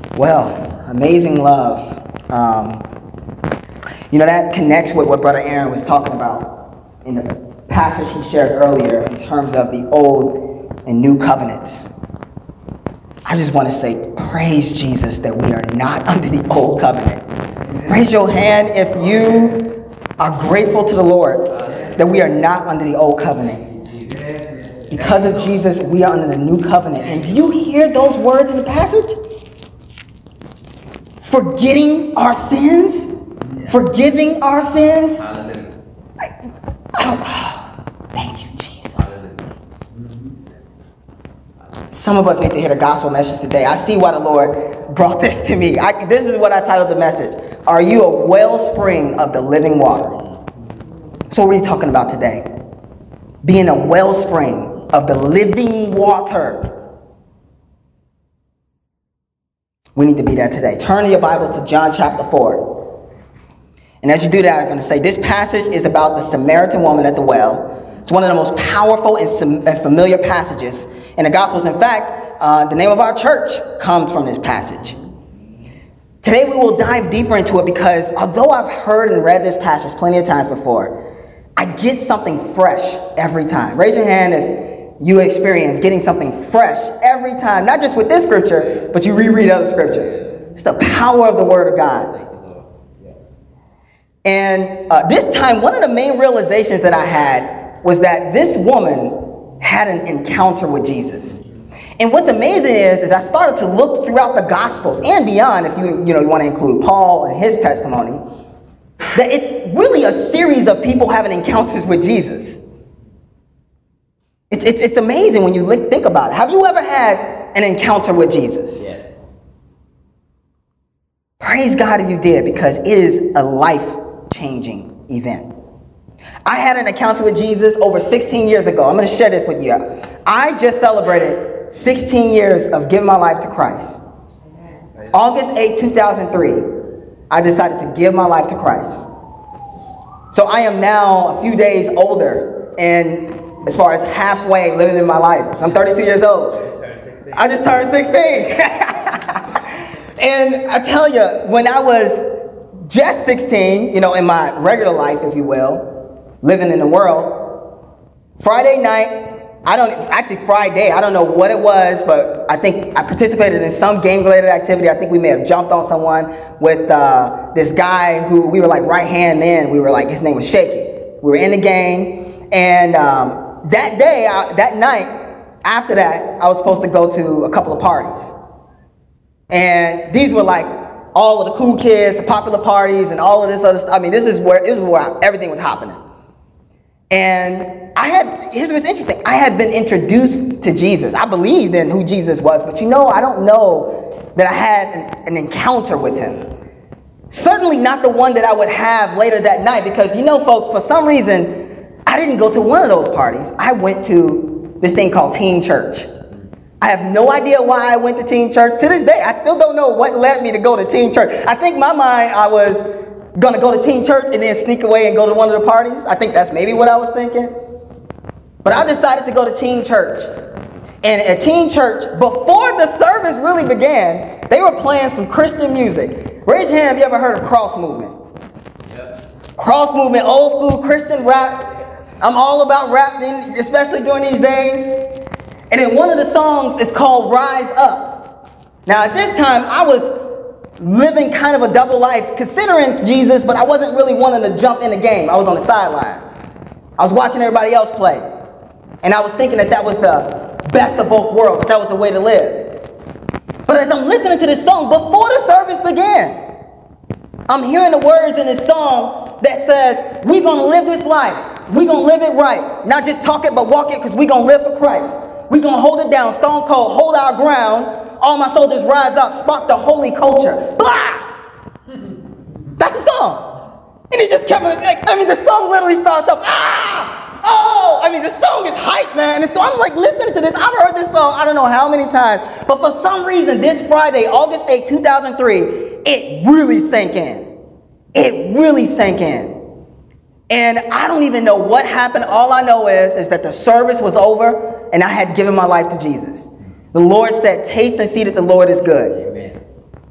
Well, amazing love. That connects with what Brother Aaron was talking about in the passage he shared earlier in terms of the old and new covenants. I just want to say, praise Jesus that we are not under the old covenant. Raise your hand if you are grateful to the Lord that we are not under the old covenant. Because of Jesus, we are under the new covenant. And do you hear those words in the passage? Forgetting our sins? Forgiving our sins? Thank you, Jesus. Some of us need to hear the gospel message today. I see why the Lord brought this to me. This is what I titled the message. Are you a wellspring of the living water? So what are we talking about today? Being a wellspring of the living water. We need to be that today. Turn in your Bibles to John chapter 4. And as you do that, I'm going to say this passage is about the Samaritan woman at the well. It's one of the most powerful and familiar passages in the Gospels. In fact, the name of our church comes from this passage. Today we will dive deeper into it because although I've heard and read this passage plenty of times before, I get something fresh every time. Raise your hand if you experience getting something fresh every time, not just with this scripture, but you reread other scriptures. It's the power of the Word of God. And this time, one of the main realizations that I had was that this woman had an encounter with Jesus. And what's amazing is I started to look throughout the Gospels and beyond, if you want to include Paul and his testimony, that it's really a series of people having encounters with Jesus. It's amazing when you think about it. Have you ever had an encounter with Jesus? Yes. Praise God if you did, because it is a life-changing event. I had an encounter with Jesus over 16 years ago. I'm going to share this with you. I just celebrated 16 years of giving my life to Christ. August 8, 2003, I decided to give my life to Christ. So I am now a few days older, and as far as halfway living in my life. So I'm 32 years old. I just turned 16. And I tell you, when I was just 16, in my regular life, if you will, living in the world, Friday night, Friday, I don't know what it was, but I think I participated in some game-related activity. I think we may have jumped on someone with this guy who we were like right-hand man. We were like, his name was Shaky. We were in the game, and that day, that night, after that, I was supposed to go to a couple of parties. And these were like all of the cool kids, the popular parties, and all of this other stuff. I mean, this is where everything was happening. And here's what's interesting. I had been introduced to Jesus. I believed in who Jesus was, but I don't know that I had an encounter with him. Certainly not the one that I would have later that night, because folks, for some reason, I didn't go to one of those parties. I went to this thing called teen church. I have no idea why I went to teen church. To this day, I still don't know what led me to go to teen church. I think in my mind, I was going to go to teen church and then sneak away and go to one of the parties. I think that's maybe what I was thinking. But I decided to go to teen church. And at teen church, before the service really began, they were playing some Christian music. Raise your hand if you ever heard of Cross Movement. Yep. Cross Movement, old school Christian rap. I'm all about rap, especially during these days. And then one of the songs is called Rise Up. Now at this time, I was living kind of a double life, considering Jesus, but I wasn't really wanting to jump in the game. I was on the sidelines. I was watching everybody else play. And I was thinking that was the best of both worlds, that was the way to live. But as I'm listening to this song, before the service began, I'm hearing the words in this song that says, we're going to live this life. We're going to live it right. Not just talk it, but walk it, because we're going to live for Christ. We're going to hold it down, stone cold, hold our ground. All my soldiers rise up, spark the holy culture. Blah! That's the song. And it just kept, the song literally starts up. The song is hype, man. And so I'm like listening to this. I've heard this song I don't know how many times. But for some reason, this Friday, August 8, 2003, it really sank in. It really sank in. And I don't even know what happened. All I know is that the service was over and I had given my life to Jesus. The Lord said, taste and see that the Lord is good. Amen.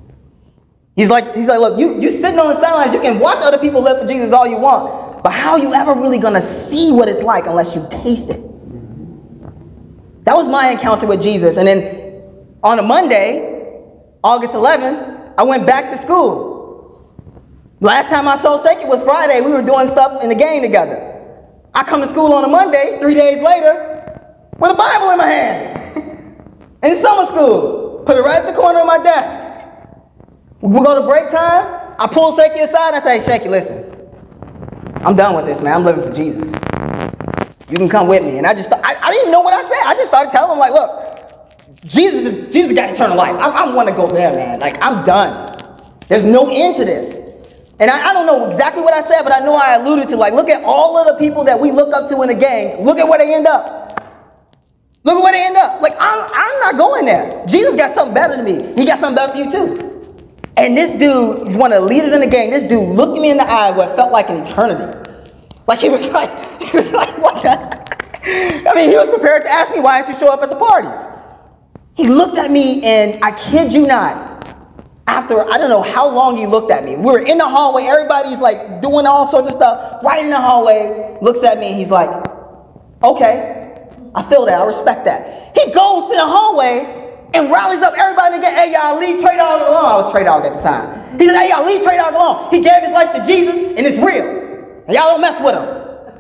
He's like, look, you sitting on the sidelines, you can watch other people live for Jesus all you want, but how are you ever really going to see what it's like unless you taste it? That was my encounter with Jesus. And then on a Monday, August 11th, I went back to school. Last time I saw Shake It was Friday. We were doing stuff in the gang together. I come to school on a Monday, 3 days later, with a Bible in my hand. In summer school. Put it right at the corner of my desk. We go to break time. I pull Shaky aside and I say, Shaky, listen. I'm done with this, man. I'm living for Jesus. You can come with me. And I didn't even know what I said. I just started telling him, like, look, Jesus got eternal life. I want to go there, man. Like, I'm done. There's no end to this. And I don't know exactly what I said, but I know I alluded to, like, look at all of the people that we look up to in the gangs. Look at where they end up. Look at where they end up. Like, I'm not going there. Jesus got something better than me. He got something better for you, too. And this dude, he's one of the leaders in the gang. This dude looked me in the eye where it felt like an eternity. Like, he was like, what the? I mean, he was prepared to ask me, why didn't you show up at the parties? He looked at me, and I kid you not, after, I don't know how long he looked at me. We were in the hallway. Everybody's like doing all sorts of stuff. Right in the hallway, looks at me, and he's like, okay, I feel that. I respect that. He goes to the hallway and rallies up everybody to get, hey, y'all, leave Trey Dog alone. I was Trey Dog at the time. He said, hey, y'all, leave Trey Dog alone. He gave his life to Jesus, and it's real. And y'all don't mess with him.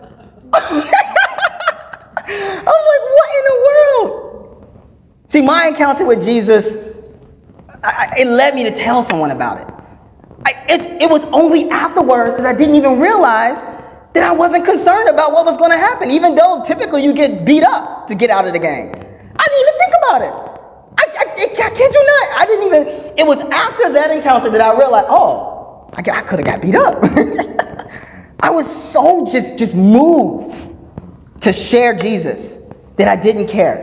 I'm like, what in the world? See, my encounter with Jesus, it led me to tell someone about it. It was only afterwards that I didn't even realize that I wasn't concerned about what was going to happen, even though typically you get beat up to get out of the game. I didn't even think about it. I kid you not. It was after that encounter that I realized, oh, I could have got beat up. I was so just moved to share Jesus that I didn't care.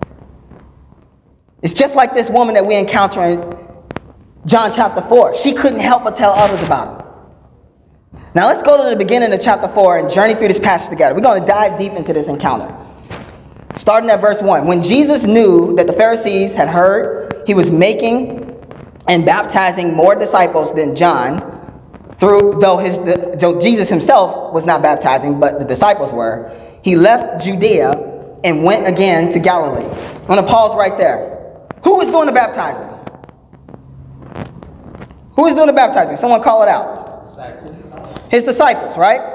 It's just like this woman that we encounter in John chapter 4. She couldn't help but tell others about him. Now let's go to the beginning of chapter 4 and journey through this passage together. We're going to dive deep into this encounter. Starting at verse 1. When Jesus knew that the Pharisees had heard he was making and baptizing more disciples than John, though Jesus himself was not baptizing, but the disciples were, he left Judea and went again to Galilee. I'm going to pause right there. Who was doing the baptizing? Who was doing the baptizing? Someone call it out. His disciples, right?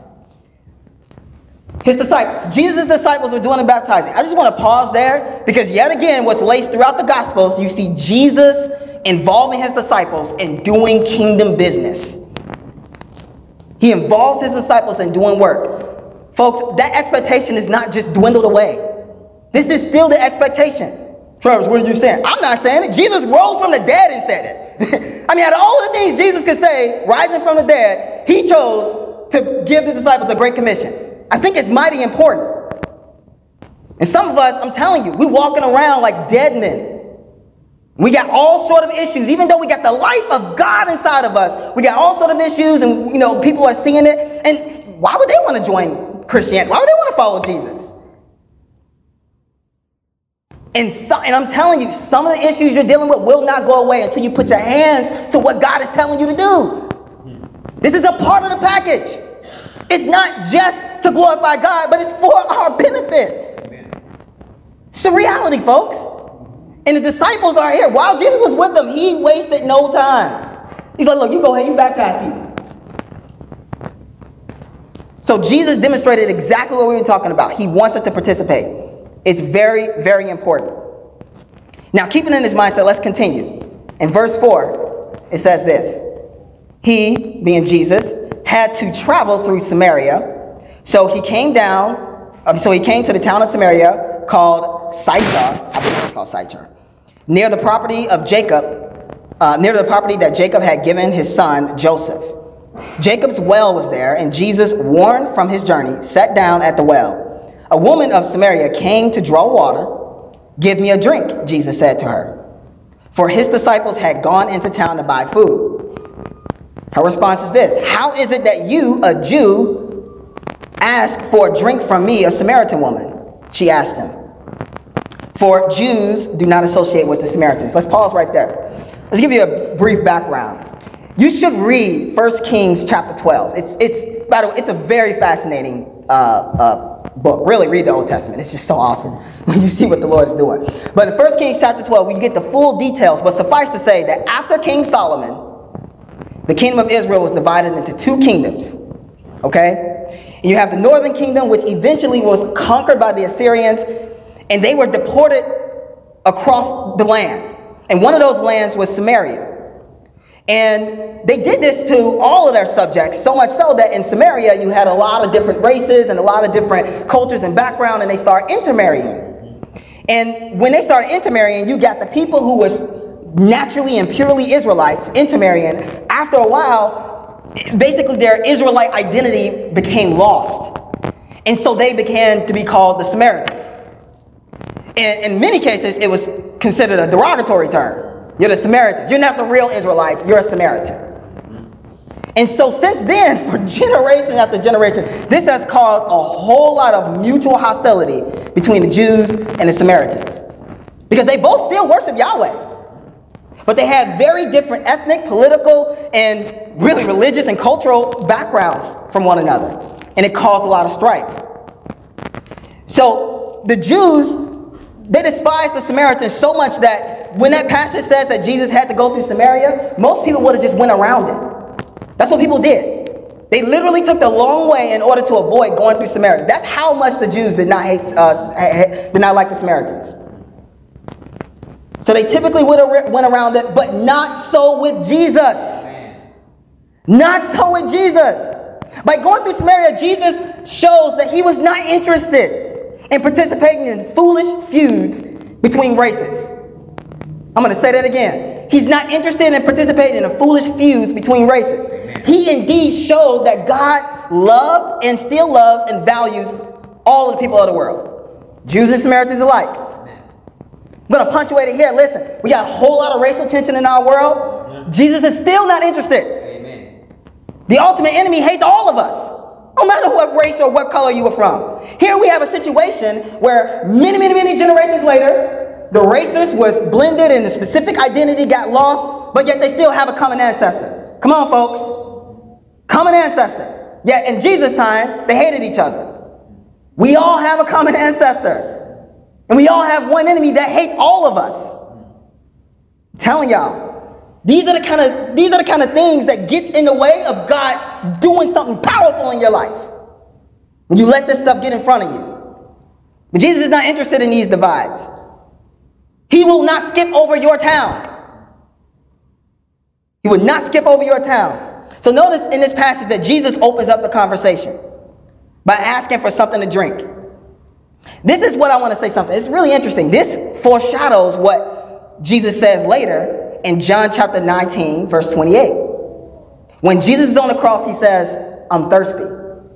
His disciples. Jesus' disciples were doing the baptizing. I just want to pause there because yet again, what's laced throughout the Gospels, you see Jesus involving his disciples in doing kingdom business. He involves his disciples in doing work. Folks, that expectation is not just dwindled away. This is still the expectation. Travis, what are you saying? I'm not saying it. Jesus rose from the dead and said it. I mean, out of all the things Jesus could say, rising from the dead, he chose to give the disciples a great commission. I think it's mighty important. And some of us, I'm telling you, we're walking around like dead men. We got all sort of issues, even though we got the life of God inside of us. We got all sort of issues, and people are seeing it. And why would they want to join Christianity? Why would they want to follow Jesus? And I'm telling you, some of the issues you're dealing with will not go away until you put your hands to what God is telling you to do. This is a part of the package. It's not just to glorify God, but it's for our benefit. It's the reality, folks. And the disciples are here. While Jesus was with them, he wasted no time. He's like, look, you go ahead, you baptize people. So Jesus demonstrated exactly what we've been talking about. He wants us to participate. It's very, very important. Now, keeping in his mindset, let's continue. In verse 4, it says this. He, being Jesus, had to travel through Samaria. So he came to the town of Samaria called Sychar. I believe it's called Sychar. Near the property of Jacob, near the property that Jacob had given his son Joseph. Jacob's well was there, and Jesus, warned from his journey, sat down at the well. A woman of Samaria came to draw water. Give me a drink, Jesus said to her. For his disciples had gone into town to buy food. Her response is this. How is it that you, a Jew, ask for a drink from me, a Samaritan woman? She asked him. For Jews do not associate with the Samaritans. Let's pause right there. Let's give you a brief background. You should read 1 Kings chapter 12. It's by the way, it's a very fascinating book. Really read the Old Testament. It's just so awesome when you see what the Lord is doing. But in 1 Kings chapter 12, we get the full details. But suffice to say that after King Solomon, the kingdom of Israel was divided into two kingdoms. Okay? And you have the northern kingdom, which eventually was conquered by the Assyrians, and they were deported across the land. And one of those lands was Samaria. And they did this to all of their subjects, so much so that in Samaria you had a lot of different races and a lot of different cultures and background, and they started intermarrying. And when they started intermarrying, you got the people who was naturally and purely Israelites intermarrying. After a while, basically their Israelite identity became lost. And so they began to be called the Samaritans. And in many cases, it was considered a derogatory term. You're the Samaritans. You're not the real Israelites. You're a Samaritan. And so since then, for generation after generation, this has caused a whole lot of mutual hostility between the Jews and the Samaritans. Because they both still worship Yahweh. But they have very different ethnic, political, and really religious and cultural backgrounds from one another. And it caused a lot of strife. So the Jews, they despised the Samaritans so much that when that passage says that Jesus had to go through Samaria, most people would have just went around it. That's what people did. They literally took the long way in order to avoid going through Samaria. That's how much the Jews did not like the Samaritans. So they typically would have went around it, but not so with Jesus. Not so with Jesus. By going through Samaria, Jesus shows that he was not interested in participating in foolish feuds between races. I'm going to say that again. He's not interested in participating in the foolish feuds between races. He indeed showed that God loved and still loves and values all of the people of the world. Jews and Samaritans alike. I'm going to punctuate it here. Listen, we got a whole lot of racial tension in our world. Jesus is still not interested. Amen. The ultimate enemy hates all of us, no matter what race or what color you are from. Here we have a situation where many generations later, the racist was blended and the specific identity got lost, but yet they still have a common ancestor. Come on, folks. Common ancestor. Yet in Jesus' time, they hated each other. We all have a common ancestor. And we all have one enemy that hates all of us. I'm telling y'all, these are the kind of things that gets in the way of God doing something powerful in your life. When you let this stuff get in front of you. But Jesus is not interested in these divides. He will not skip over your town. He would not skip over your town. So notice in this passage that Jesus opens up the conversation by asking for something to drink. This is what I want to say something. It's really interesting. This foreshadows what Jesus says later in John chapter 19, verse 28. When Jesus is on the cross, he says, I'm thirsty.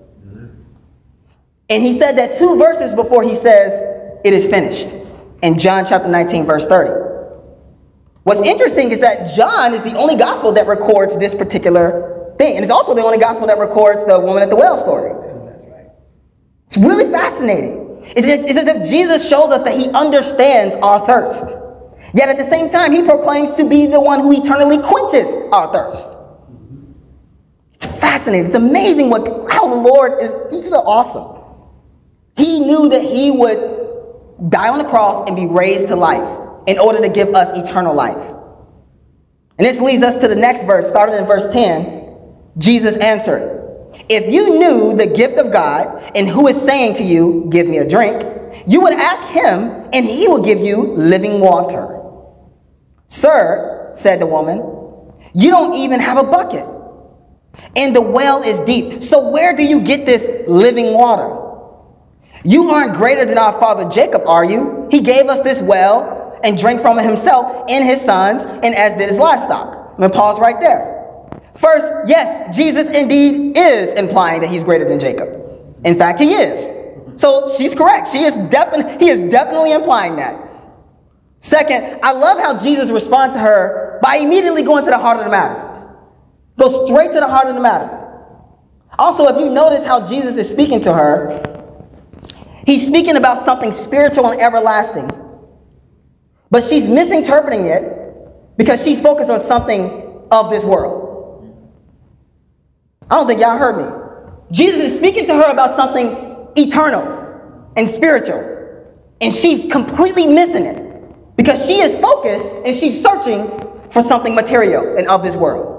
And he said that 2 verses before he says, it is finished. In John chapter 19, verse 30. What's interesting is that John is the only gospel that records this particular thing. And it's also the only gospel that records the woman at the well story. That's right. It's really fascinating. It's as if Jesus shows us that he understands our thirst. Yet at the same time, he proclaims to be the one who eternally quenches our thirst. It's fascinating. It's amazing how the Lord is. He's so awesome. He knew that he would die on the cross and be raised to life in order to give us eternal life. And this leads us to the next verse, starting in verse 10. Jesus answered, if you knew the gift of God and who is saying to you, give me a drink, you would ask him and he will give you living water. Sir, said the woman, you don't even have a bucket, and the well is deep. So where do you get this living water? You aren't greater than our father Jacob, are you? He gave us this well and drank from it himself and his sons, and as did his livestock. I'm going to pause right there. First, yes, Jesus indeed is implying that he's greater than Jacob. In fact, he is. So she's correct. He is definitely implying that. Second, I love how Jesus responds to her by immediately going to the heart of the matter. Go straight to the heart of the matter. Also, if you notice how Jesus is speaking to her, he's speaking about something spiritual and everlasting. But she's misinterpreting it because she's focused on something of this world. I don't think y'all heard me. Jesus is speaking to her about something eternal and spiritual, and she's completely missing it because she is focused and she's searching for something material and of this world.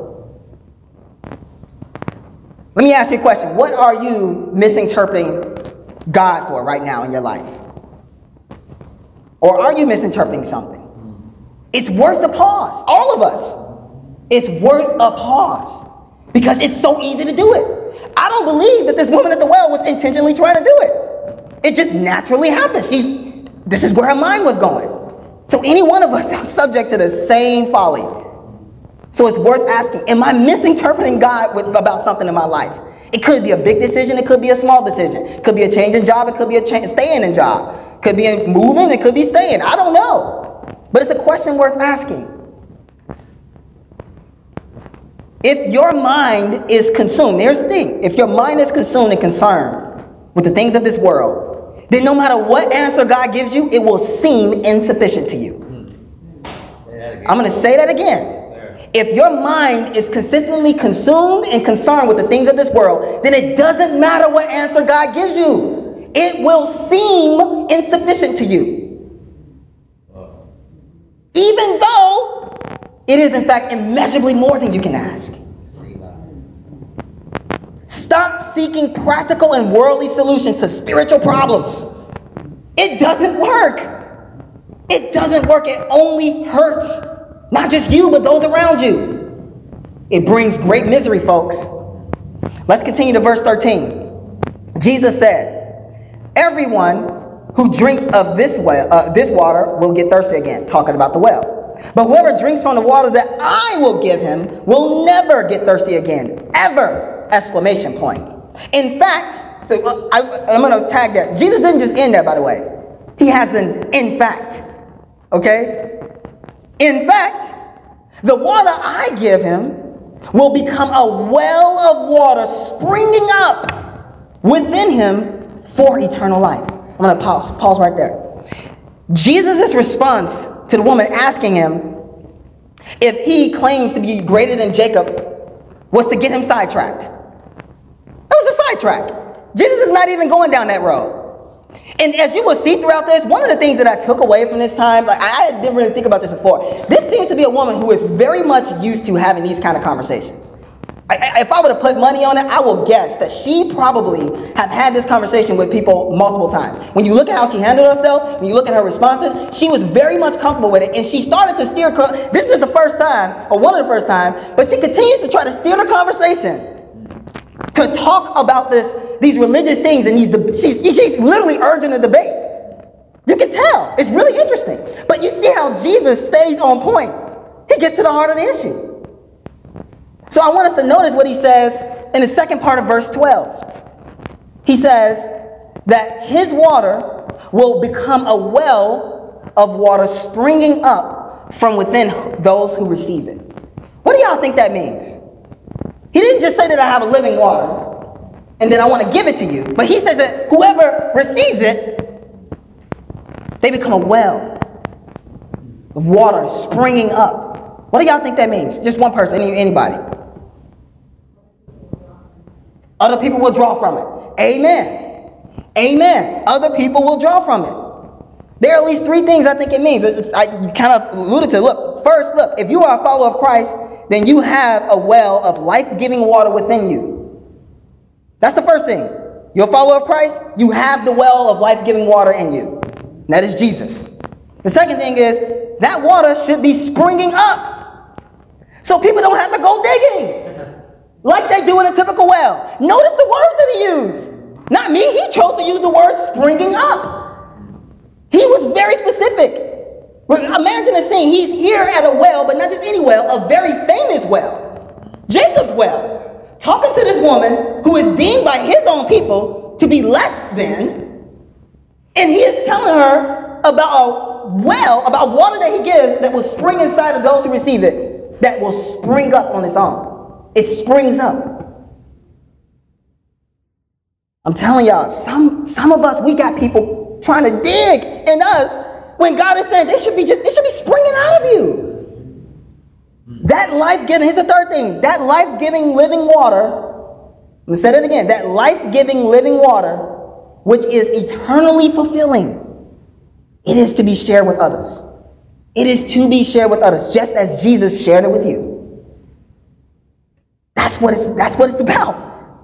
Let me ask you a question. What are you misinterpreting God for right now in your life? Or are you misinterpreting something? It's worth a pause. All of us. It's worth a pause because it's so easy to do it. I don't believe that this woman at the well was intentionally trying to do it. It just naturally happened. This is where her mind was going. So any one of us are subject to the same folly. So it's worth asking, am I misinterpreting God about something in my life? It could be a big decision. It could be a small decision. It could be a change in job. It could be a staying in job. It could be moving. It could be staying. I don't know. But it's a question worth asking. If your mind is consumed, here's the thing. If your mind is consumed and concerned with the things of this world, then no matter what answer God gives you, it will seem insufficient to you. I'm going to say that again. If your mind is consistently consumed and concerned with the things of this world, then it doesn't matter what answer God gives you. It will seem insufficient to you. Even though it is in fact immeasurably more than you can ask. Stop seeking practical and worldly solutions to spiritual problems. It doesn't work. It doesn't work. It only hurts. Not just you, but those around you. It brings great misery, folks. Let's continue to verse 13. Jesus said, everyone who drinks of this water will get thirsty again. Talking about the well. But whoever drinks from the water that I will give him will never get thirsty again. Ever! Exclamation point. In fact, so I'm going to tag there. Jesus didn't just end there, by the way. He has an in fact. Okay? In fact, the water I give him will become a well of water springing up within him for eternal life. I'm going to pause right there. Jesus' response to the woman asking him if he claims to be greater than Jacob was to get him sidetracked. That was a sidetrack. Jesus is not even going down that road. And as you will see throughout this, one of the things that I took away from this time, like I didn't really think about this before. This seems to be a woman who is very much used to having these kind of conversations. If I were to put money on it, I will guess that she probably have had this conversation with people multiple times. When you look at how she handled herself, when you look at her responses, she was very much comfortable with it. And she started to steer. This is the first time, or one of the first times, but she continues to try to steer the conversation to talk about these religious things, and she's literally urging a debate. You can tell. It's really interesting. But you see how Jesus stays on point. He gets to the heart of the issue. So I want us to notice what he says in the second part of verse 12. He says that his water will become a well of water springing up from within those who receive it. What do y'all think that means? He didn't just say that I have a living water and then I want to give it to you. But he says that whoever receives it, they become a well of water springing up. What do y'all think that means? Just one person, anybody. Other people will draw from it. Amen. Amen. Other people will draw from it. There are at least three things I think it means. I kind of alluded to. Look, first, if you are a follower of Christ, then you have a well of life-giving water within you. That's the first thing. You're a follower of Christ, you have the well of life-giving water in you. And that is Jesus. The second thing is, that water should be springing up. So people don't have to go digging like they do in a typical well. Notice the words that he used. Not me, he chose to use the word springing up. He was very specific. Imagine a scene. He's here at a well, but not just any well, a very famous well. Jacob's well. Talking to this woman who is deemed by his own people to be less than. And he is telling her about a well, about water that he gives that will spring inside of those who receive it, that will spring up on its own. It springs up. I'm telling y'all, some of us, we got people trying to dig in us when God is saying it should be springing out of you. That life-giving, here's the third thing, that life-giving living water, I'm going to say it again, that life-giving living water, which is eternally fulfilling, it is to be shared with others. It is to be shared with others, just as Jesus shared it with you. That's what it's about.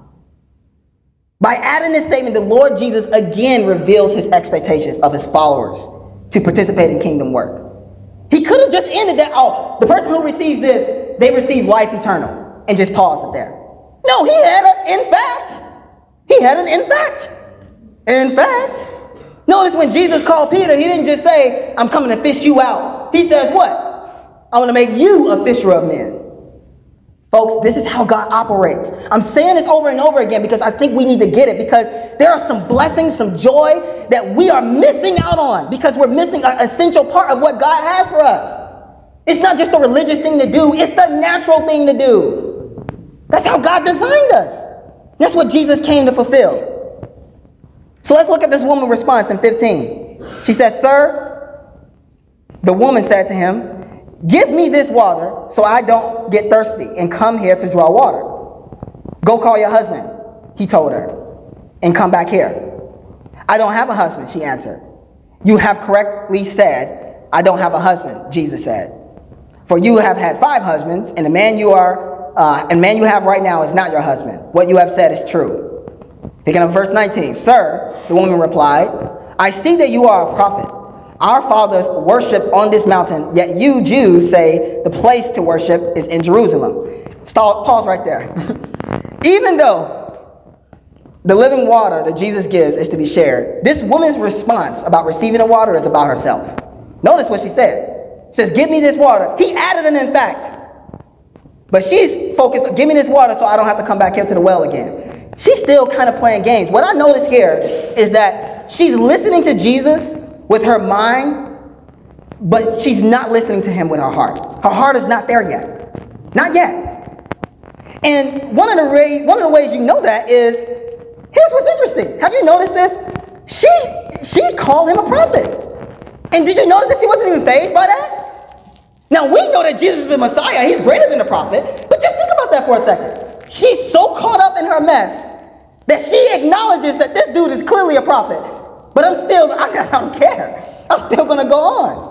By adding this statement, the Lord Jesus again reveals his expectations of his followers to participate in kingdom work. He could have just ended that, oh, the person who receives this, they receive life eternal, and just paused it there. No, he had an in fact. He had an in fact. In fact, notice when Jesus called Peter, he didn't just say, I'm coming to fish you out. He says what? I want to make you a fisher of men. Folks, this is how God operates. I'm saying this over and over again because I think we need to get it, because there are some blessings, some joy that we are missing out on because we're missing an essential part of what God has for us. It's not just a religious thing to do. It's the natural thing to do. That's how God designed us. That's what Jesus came to fulfill. So let's look at this woman's response in 15. She says, "Sir," the woman said to him, "give me this water so I don't get thirsty and come here to draw water. Go call your husband," he told her, "and come back here." "I don't have a husband," she answered. "You have correctly said, 'I don't have a husband,'" Jesus said. "For you have had 5 husbands, and the man you have right now is not your husband. What you have said is true." Picking up verse 19. "Sir," the woman replied, "I see that you are a prophet. Our fathers worshipped on this mountain, yet you Jews say the place to worship is in Jerusalem." Pause right there. Even though the living water that Jesus gives is to be shared, this woman's response about receiving the water is about herself. Notice what she said. She says, "Give me this water." He added an "in fact." But she's focused, "Give me this water so I don't have to come back here to the well again." She's still kind of playing games. What I notice here is that she's listening to Jesus with her mind, but she's not listening to him with her heart. Her heart is not there yet. Not yet. And one of the ways you know that is, here's what's interesting. Have you noticed this? She called him a prophet. And did you notice that she wasn't even fazed by that? Now we know that Jesus is the Messiah. He's greater than a prophet. But just think about that for a second. She's so caught up in her mess that she acknowledges that this dude is clearly a prophet. But I don't care. I'm still going to go on.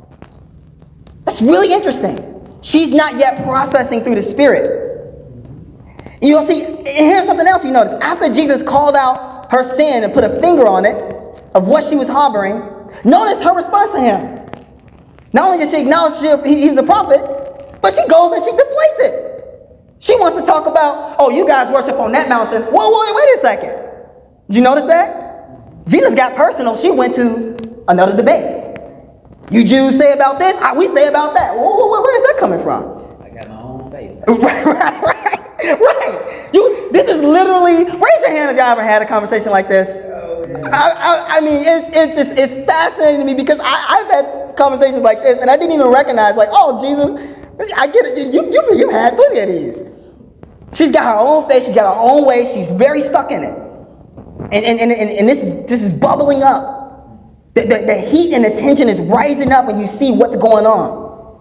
That's really interesting. She's not yet processing through the Spirit. You'll see, and here's something else you notice. After Jesus called out her sin and put a finger on it of what she was harboring, notice her response to him. Not only did she acknowledge he was a prophet, but she goes and she deflates it. She wants to talk about, "Oh, you guys worship on that mountain." Whoa, wait a second. Did you notice that? Jesus got personal. She went to another debate. "You Jews say about this, we say about that." Where is that coming from? I got my own faith. Right. This is literally, raise your hand if y'all ever had a conversation like this. Oh, yeah. I mean, it's fascinating to me because I've had conversations like this and I didn't even recognize, like, oh, Jesus, I get it. You've had plenty of these. She's got her own faith. She's got her own way. She's very stuck in it. And this is bubbling up. The heat and the tension is rising up when you see what's going on.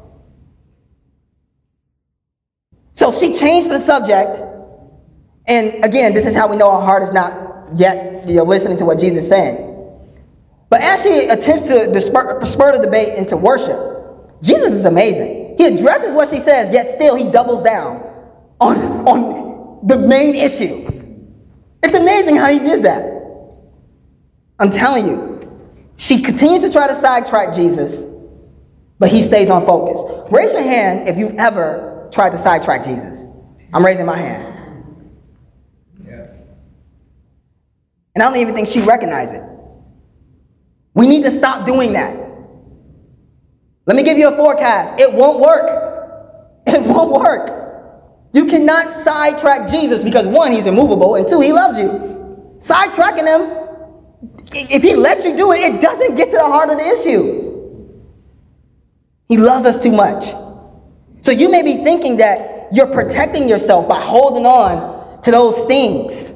So she changed the subject. And again, this is how we know our heart is not yet listening to what Jesus is saying. But as she attempts to spur the debate into worship, Jesus is amazing. He addresses what she says, yet still he doubles down on the main issue. It's amazing how he does that. I'm telling you, she continues to try to sidetrack Jesus, but he stays on focus. Raise your hand if you've ever tried to sidetrack Jesus. I'm raising my hand. Yeah. And I don't even think she recognized it. We need to stop doing that. Let me give you a forecast. It won't work. It won't work. You cannot sidetrack Jesus because 1, he's immovable, and 2, he loves you. Sidetracking him, if he lets you do it, it doesn't get to the heart of the issue. He loves us too much. So you may be thinking that you're protecting yourself by holding on to those things.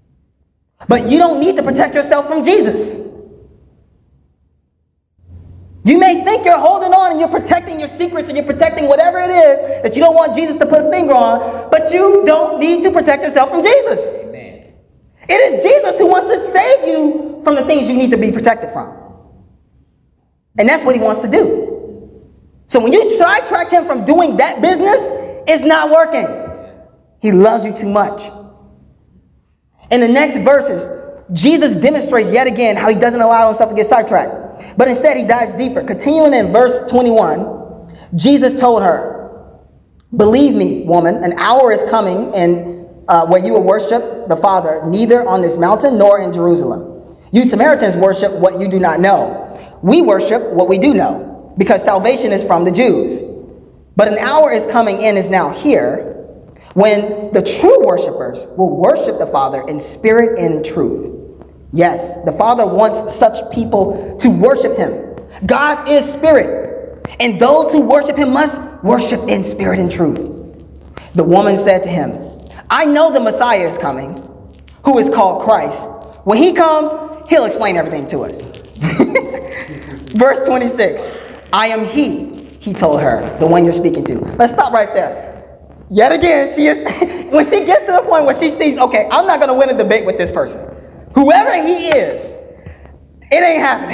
But you don't need to protect yourself from Jesus. You may think you're holding on and you're protecting your secrets and you're protecting whatever it is that you don't want Jesus to put a finger on, but you don't need to protect yourself from Jesus. Amen. It is Jesus who wants to save you from the things you need to be protected from. And that's what he wants to do. So when you sidetrack him from doing that business, it's not working. He loves you too much. In the next verses, Jesus demonstrates yet again how he doesn't allow himself to get sidetracked. But instead, he dives deeper. Continuing in verse 21, Jesus told her, "Believe me, woman, an hour is coming where you will worship the Father, neither on this mountain nor in Jerusalem. You Samaritans worship what you do not know. We worship what we do know, because salvation is from the Jews. But an hour is coming and is now here, when the true worshipers will worship the Father in spirit and truth. Yes, the Father wants such people to worship him. God is spirit, and those who worship him must worship in spirit and truth." The woman said to him, "I know the Messiah is coming, who is called Christ. When he comes, he'll explain everything to us." Verse 26, "I am he told her, the one you're speaking to." Let's stop right there. Yet again, when she gets to the point where she sees, okay, I'm not going to win a debate with this person. Whoever he is, it ain't happening.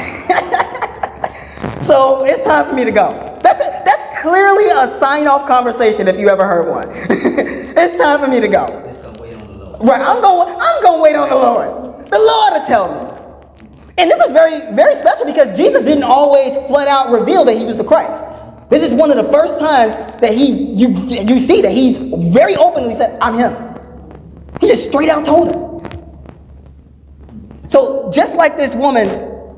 So it's time for me to go. That's clearly a sign-off conversation if you ever heard one. It's time for me to go. Let's go wait on the Lord. Right, I'm going to wait on the Lord. The Lord will tell me. And this is very, very special because Jesus didn't always flat out reveal that he was the Christ. This is one of the first times that you see that he's very openly said, "I'm him." He just straight out told her. So just like this woman,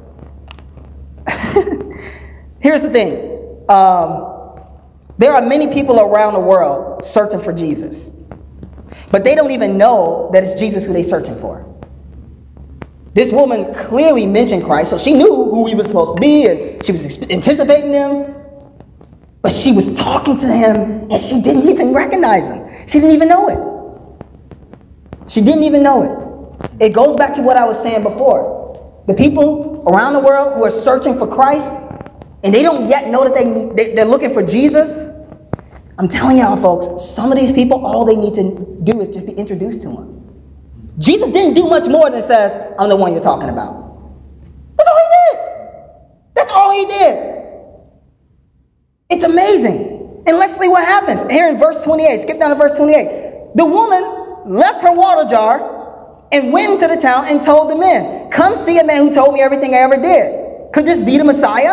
here's the thing. There are many people around the world searching for Jesus. But they don't even know that it's Jesus who they're searching for. This woman clearly mentioned Christ, so she knew who he was supposed to be, and she was anticipating him. But she was talking to him, and she didn't even recognize him. She didn't even know it. She didn't even know it. It goes back to what I was saying before. The people around the world who are searching for Christ, and they don't yet know that they're looking for Jesus. I'm telling y'all, folks, some of these people, all they need to do is just be introduced to him. Jesus didn't do much more than says, "I'm the one you're talking about." That's all he did. That's all he did. It's amazing. And let's see what happens. Here in verse 28, skip down to verse 28. The woman left her water jar and went into the town and told the men, "Come see a man who told me everything I ever did. Could this be the Messiah?"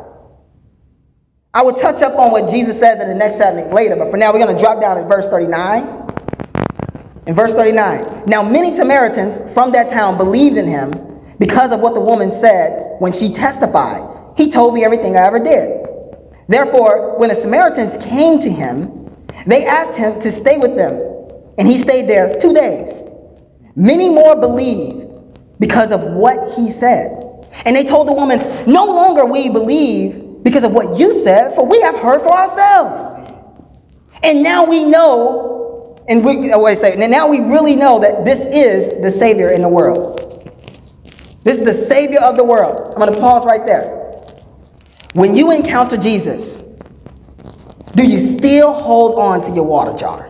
I will touch up on what Jesus says in the next segment later, but for now we're going to drop down in verse 39. In verse 39, "Now many Samaritans from that town believed in him because of what the woman said when she testified. He told me everything I ever did. Therefore, when the Samaritans came to him, they asked him to stay with them, and he stayed there 2 days. Many more believed because of what he said. And they told the woman, 'No longer we believe because of what you said, for we have heard for ourselves. And now we know, and now we really know that this is the Savior in the world.'" This is the Savior of the world. I'm going to pause right there. When you encounter Jesus, do you still hold on to your water jar?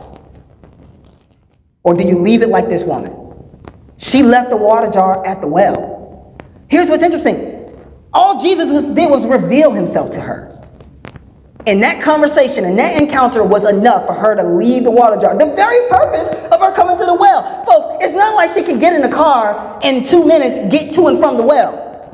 Or do you leave it like this woman? She left the water jar at the well. Here's what's interesting. All Jesus did was reveal himself to her. And that conversation and that encounter was enough for her to leave the water jar. The very purpose of her coming to the well. Folks, it's not like she could get in the car and in 2 minutes get to and from the well.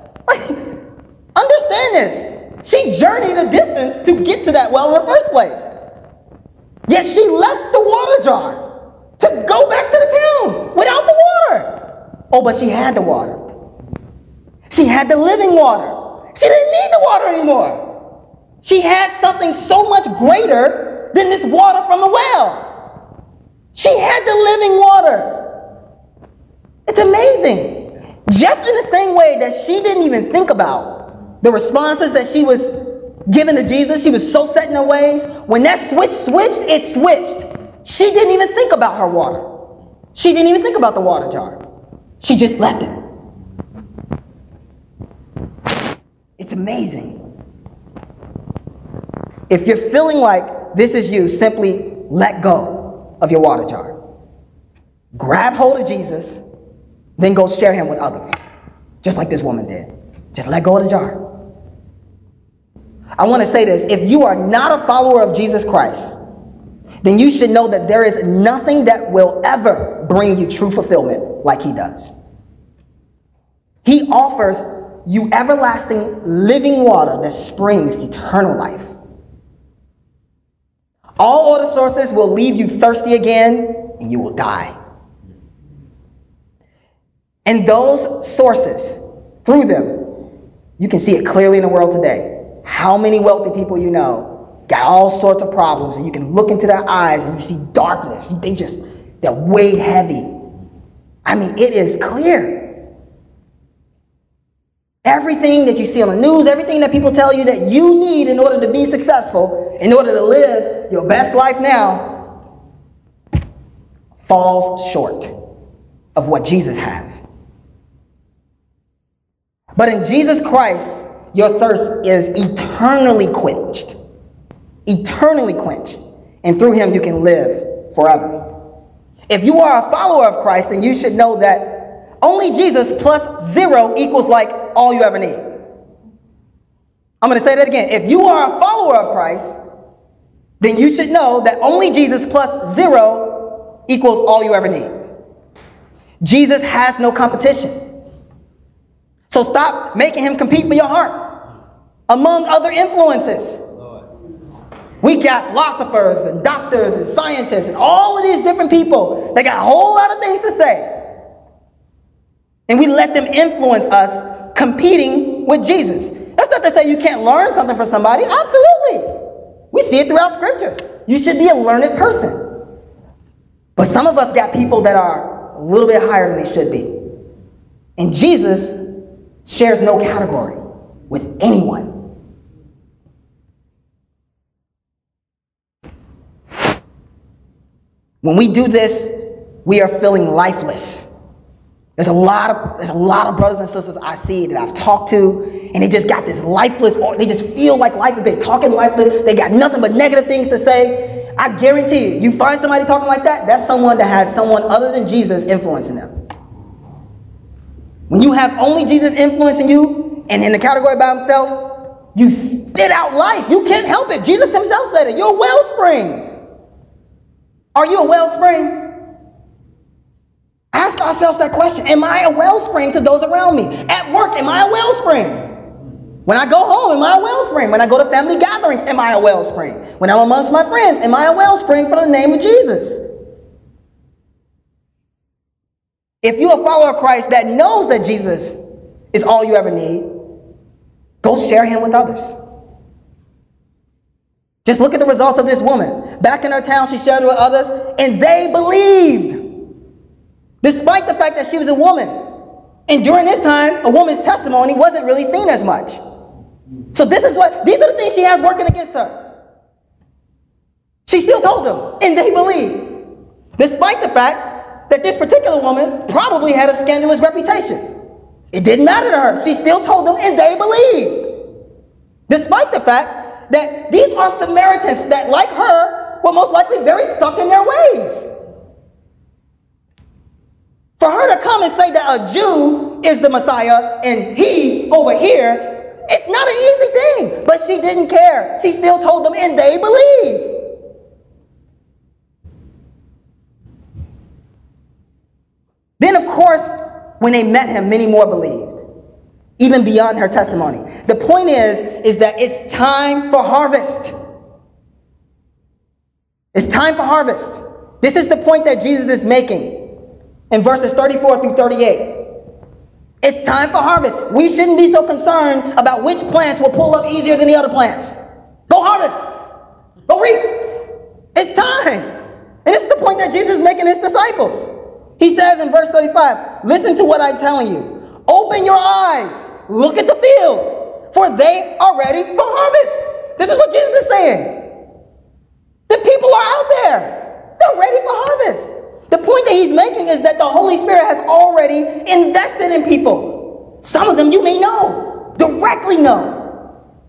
Understand this. She journeyed a distance to get to that well in the first place. Yet she left the water jar to go back to the town without the water. Oh, but she had the water. She had the living water. She didn't need the water anymore. She had something so much greater than this water from the well. She had the living water. It's amazing. Just in the same way that she didn't even think about the responses that she was giving to Jesus, she was so set in her ways. When that switch switched, it switched. She didn't even think about her water. She didn't even think about the water jar. She just left it. It's amazing. If you're feeling like this is you, simply let go of your water jar. Grab hold of Jesus, then go share him with others, just like this woman did. Just let go of the jar. I want to say this. If you are not a follower of Jesus Christ, then you should know that there is nothing that will ever bring you true fulfillment like he does. He offers you everlasting living water that springs eternal life. All other sources will leave you thirsty again, and you will die. And those sources, through them, you can see it clearly in the world today. How many wealthy people you know got all sorts of problems, and you can look into their eyes and you see darkness. They're weighed heavy. I mean, it is clear. Everything that you see on the news, everything that people tell you that you need in order to be successful, in order to live your best life now, falls short of what Jesus has. But in Jesus Christ, your thirst is eternally quenched. Eternally quenched. And through him you can live forever. If you are a follower of Christ, then you should know that only Jesus plus 0 equals like all you ever need. I'm going to say that again. If you are a follower of Christ, then you should know that only Jesus plus 0 equals all you ever need. Jesus has no competition. So stop making him compete for your heart among other influences. We got philosophers and doctors and scientists and all of these different people. They got a whole lot of things to say. And we let them influence us competing with Jesus. That's not to say you can't learn something from somebody. Absolutely. We see it throughout scriptures. You should be a learned person. But some of us got people that are a little bit higher than they should be. And Jesus shares no category with anyone. When we do this, we are feeling lifeless. There's a lot of brothers and sisters I see that I've talked to, and they just got this lifeless, or they just feel like lifeless. They're talking lifeless. They got nothing but negative things to say. I guarantee you find somebody talking like that, that's someone that has someone other than Jesus influencing them. When you have only Jesus influencing you, and in the category by himself, you spit out life. You can't help it. Jesus himself said it. You're a wellspring. Are you a wellspring? Ask ourselves that question. Am I a wellspring to those around me? At work, am I a wellspring? When I go home, am I a wellspring? When I go to family gatherings, am I a wellspring? When I'm amongst my friends, am I a wellspring for the name of Jesus? If you're a follower of Christ that knows that Jesus is all you ever need, go share him with others. Just look at the results of this woman. Back in her town, she shared it with others, and they believed. Despite the fact that she was a woman. And during this time, a woman's testimony wasn't really seen as much. So these are the things she has working against her. She still told them, and they believed. Despite the fact that this particular woman probably had a scandalous reputation. It didn't matter to her. She still told them, and they believed. Despite the fact that these are Samaritans that, like her, were most likely very stuck in their ways. For her to come and say that a Jew is the Messiah and he's over here, it's not an easy thing. But she didn't care. She still told them, and they believed. Then, of course, when they met him, many more believed, even beyond her testimony. The point is that it's time for harvest. It's time for harvest. This is the point that Jesus is making in verses 34 through 38. It's time for harvest. We shouldn't be so concerned about which plants will pull up easier than the other plants. Go harvest. Go reap. It's time. And this is the point that Jesus is making his disciples. He says in verse 35, listen to what I'm telling you. Open your eyes. Look at the fields, for they are ready for harvest. This is what Jesus is saying. The people are out there. They're ready for harvest. The point that he's making is that the Holy Spirit has already invested in people. Some of them you may know, directly know.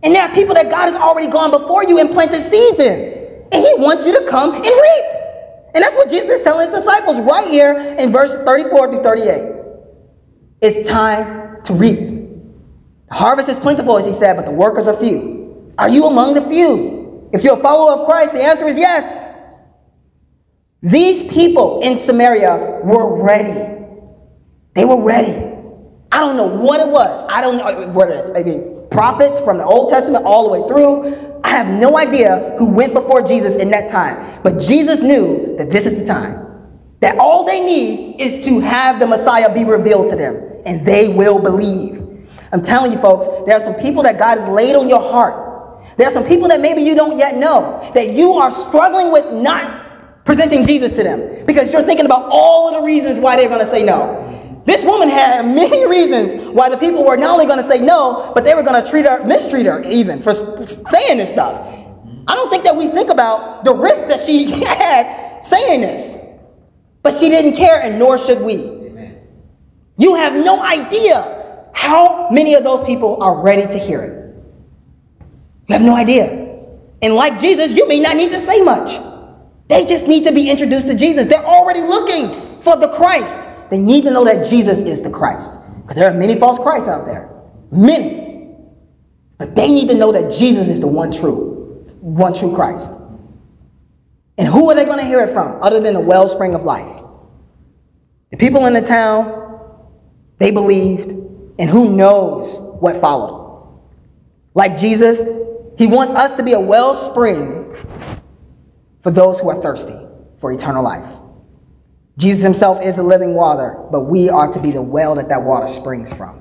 And there are people that God has already gone before you and planted seeds in. And he wants you to come and reap. And that's what Jesus is telling his disciples right here in verse 34 through 38. It's time to reap. The harvest is plentiful, as he said, but the workers are few. Are you among the few? If you're a follower of Christ, the answer is yes. These people in Samaria were ready. They were ready. I don't know what it was. I don't know what it is. I mean, prophets from the Old Testament all the way through. I have no idea who went before Jesus in that time. But Jesus knew that this is the time. That all they need is to have the Messiah be revealed to them. And they will believe. I'm telling you, folks, there are some people that God has laid on your heart. There are some people that maybe you don't yet know. That you are struggling with not presenting Jesus to them. Because you're thinking about all of the reasons why they're going to say no. This woman had many reasons why the people were not only going to say no, but they were going to mistreat her even for saying this stuff. I don't think that we think about the risk that she had saying this. But she didn't care, and nor should we. Amen. You have no idea how many of those people are ready to hear it. You have no idea. And like Jesus, you may not need to say much. They just need to be introduced to Jesus. They're already looking for the Christ. They need to know that Jesus is the Christ. Because there are many false Christs out there. Many. But they need to know that Jesus is the one true Christ. And who are they going to hear it from other than the wellspring of life? The people in the town, they believed, and who knows what followed. Like Jesus, he wants us to be a wellspring for those who are thirsty for eternal life. Jesus himself is the living water, but we are to be the well that water springs from.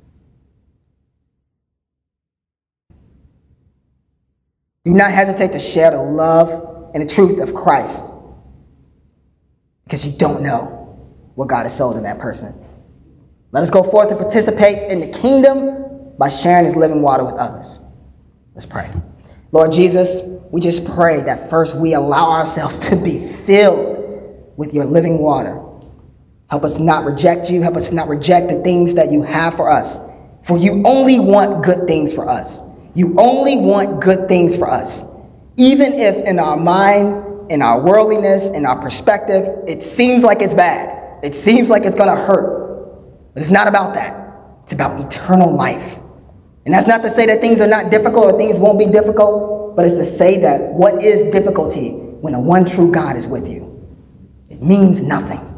Do not hesitate to share the love and the truth of Christ, because you don't know what God has sold in that person. Let us go forth and participate in the kingdom by sharing his living water with others. Let's pray. Lord Jesus, we just pray that first we allow ourselves to be filled with your living water. Help us not reject you. Help us not reject the things that you have for us. For you only want good things for us. You only want good things for us. Even if in our mind, in our worldliness, in our perspective, it seems like it's bad. It seems like it's going to hurt. But it's not about that. It's about eternal life. And that's not to say that things are not difficult or things won't be difficult, but it's to say that what is difficulty when the one true God is with you? It means nothing.